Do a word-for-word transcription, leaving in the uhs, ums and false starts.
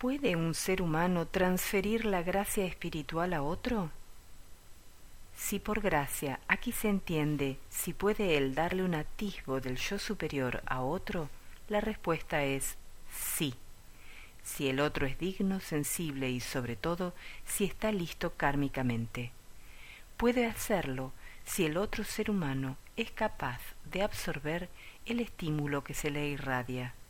¿Puede un ser humano transferir la gracia espiritual a otro? Si por gracia aquí se entiende si puede él darle un atisbo del yo superior a otro, la respuesta es sí, si el otro es digno, sensible y sobre todo si está listo kármicamente. Puede hacerlo si el otro ser humano es capaz de absorber el estímulo que se le irradia.